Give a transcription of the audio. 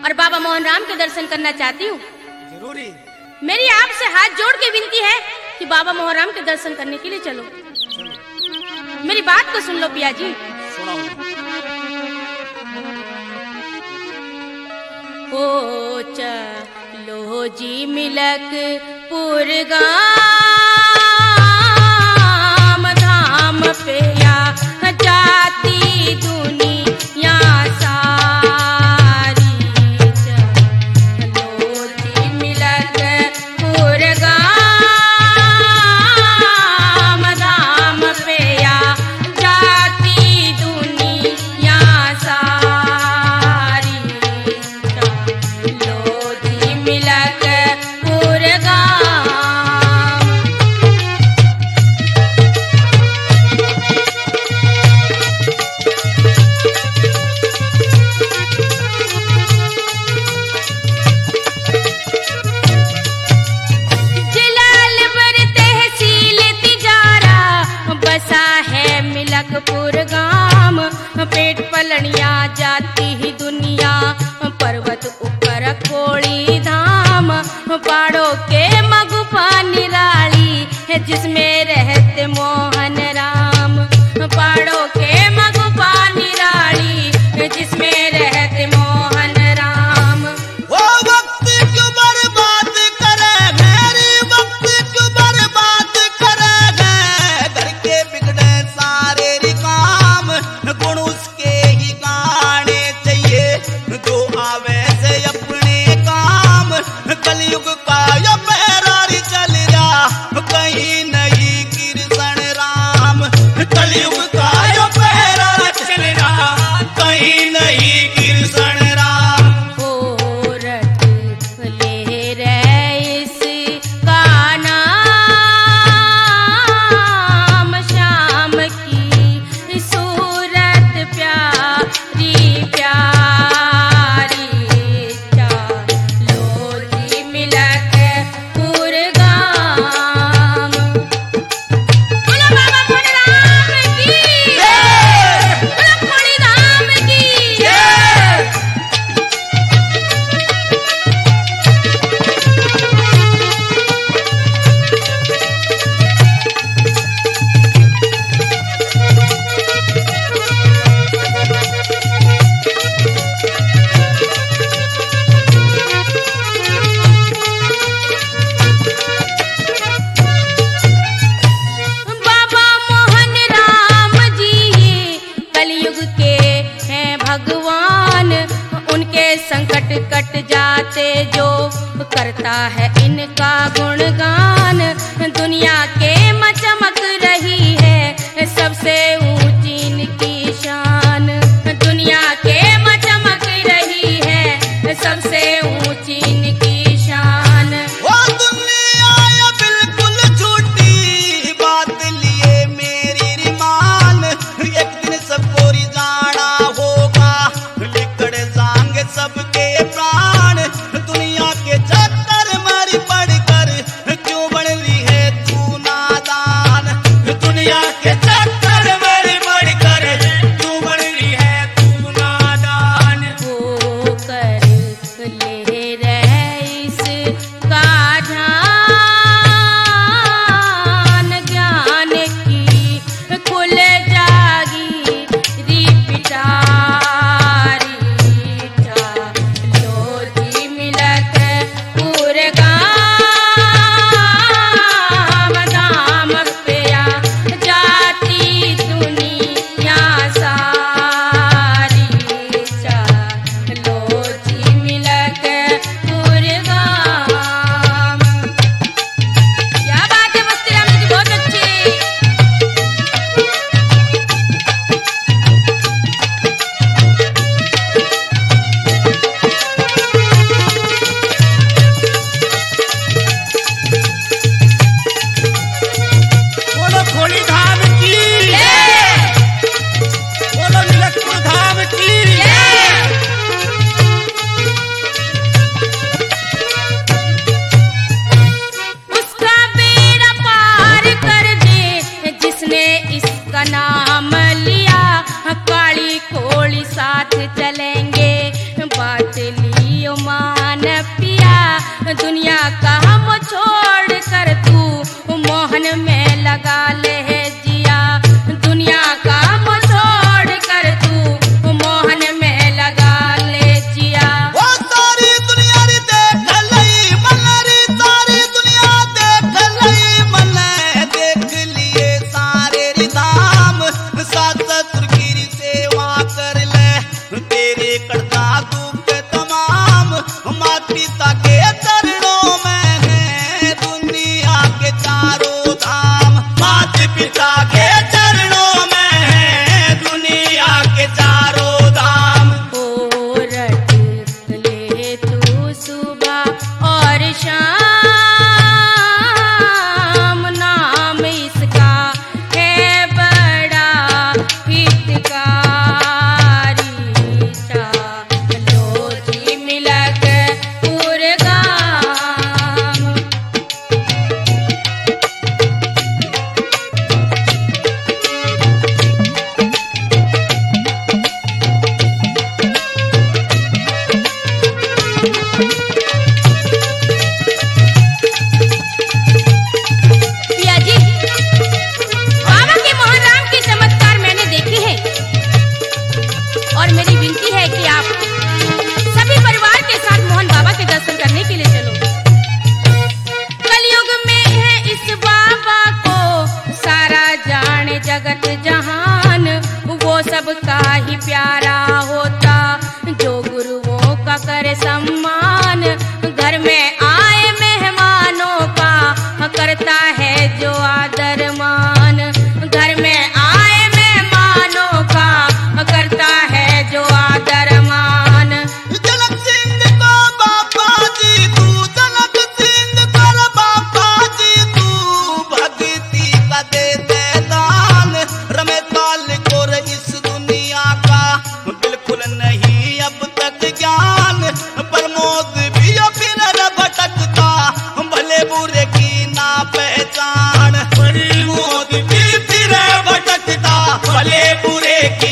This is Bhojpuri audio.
और बाबा मोहन राम के दर्शन करना चाहती हूँ। जरूरी। मेरी आपसे हाथ जोड़ के विनती है कि बाबा मोहन राम के दर्शन करने के लिए चलो। मेरी बात को सुन लो पिया जी। सुनाओ। ओ चलो जी मिलकपुर धाम पे या जाती दुनिया सारी। चलो जी मिलकपुर धाम पे या जाती दुनिया सारी। चलो जी मिलकपुर मिलकपुर गाम। पेट पलनिया जाती ही दुनिया पर्वत ऊपर कोड़ी धाम। पहाड़ों के मगुफा निराली है जिसमें रहते मोहन राम। पहाड़ों के मगुफा निराली है जिसमें रहते मोहन राम। वो वक्त क्यों बर्बाद करे मेरी, वक्त क्यों बर्बाद करे। घर के बिगड़े सारे काम, गुण उसके ही गाने चाहिए जो आवे से अपने काम। कलयुग का ये पैरारी चल रहा कहीं नहीं कृष्ण राम। कलयुग का ये पैरारी चल रहा कहीं नहीं कृष्ण राम। संकट कट जाते जो करता है इनका गुणगान। दुनिया के चमक रही है सबसे ऊंची इनकी शान। दुनिया के चमक रही है सबसे ऊंची इनकी शान। वो दुनिया ये बिल्कुल झूठी बात लिए मेरी रिमान। एक दिन सबको रिजाना होगा लिकड़ जाएंगे सबके प्राण। दुनिया के चक्कर मारी पड़कर क्यों बन रही है तू नादान। दुनिया के चक्कर मारी पड़कर क्यों बन रही है तू नादान। वो कर ले रईस का ध्यान ज्ञान की खुल जागी री पिटारी। चलो जी मिलकपुर धाम पे या जाती दुनिया सारी। चलो जी मिलकपुर क्या बात है मस्ती राम जी, बहुत अच्छी। बोलो खोली धाम की, बोलो मिलकपुर धाम की। उसका बेड़ा पार कर दे जिसने इसका नाम लिया। काली कोली साथ चलेंगे बात ली बुरे